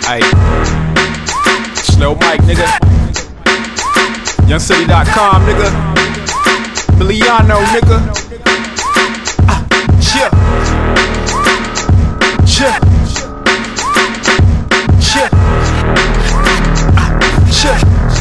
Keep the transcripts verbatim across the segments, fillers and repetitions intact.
Ay. Slow Mike, nigga. Young City dot com, nigga. Miliano, nigga. Ah, chill. Chill. Chill. Ah, chill.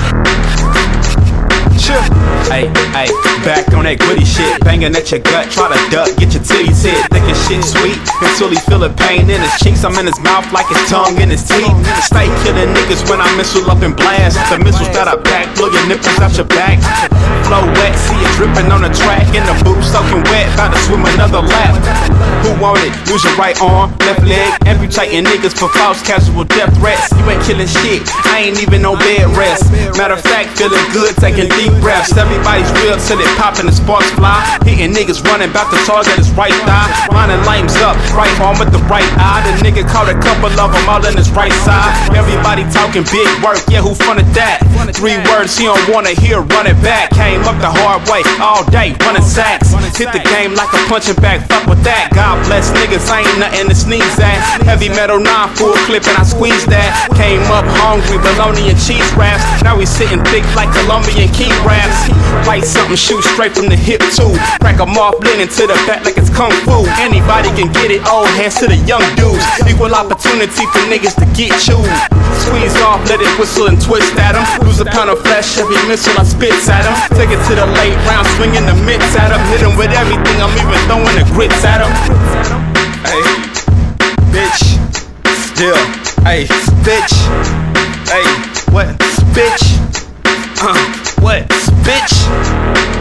Chill. Ay, ay, back on that gritty shit. Banging at your gut, try to duck, get your titties hit. Thinking shit sweet, until he feel the pain in his cheeks. I'm in his mouth like his tongue in his teeth. Stay killing niggas when I missile up and blast. The missiles that I pack, blow your nipples out your back. Flow wet, see it dripping on the track. In the booth, soaking wet, about to swim another lap. Who want it? Use your right arm, left leg. Amputating niggas for false casual death threats. You ain't killing shit, I ain't even on bed rest. Matter of fact, feeling good, taking deep breaths. Everybody's real till it poppin' the sparks fly. Hitting niggas running, bout to target his right thigh. Lining lames up, right arm with the right eye. The nigga caught a couple of them all in his right side. Everybody talking big work, yeah, who fronted that? Three words he don't wanna hear, run it back. Came up the hard way, all day, running sacks. Hit the game like a punching bag, fuck with that. God bless niggas, ain't nothing to sneeze at. Heavy metal nine, full clip and I squeezed that. Came up hungry, bologna and cheese wraps. Now we sitting thick like Colombian key wraps. Bite something, shoot straight from the hip too. Crack a moth blending to the back like it's kung fu. Anybody can get it, old hands to the young dudes. Equal opportunity for niggas to get chewed. Squeeze off, let it whistle and twist at him. Lose a pound of flesh, every missile I spits at him. Take it to the late round, swinging the mitts at him. Hit him with everything, I'm even throwing the grits at him. Hey, bitch, still, hey, bitch, hey, what, bitch, uh, what, bitch.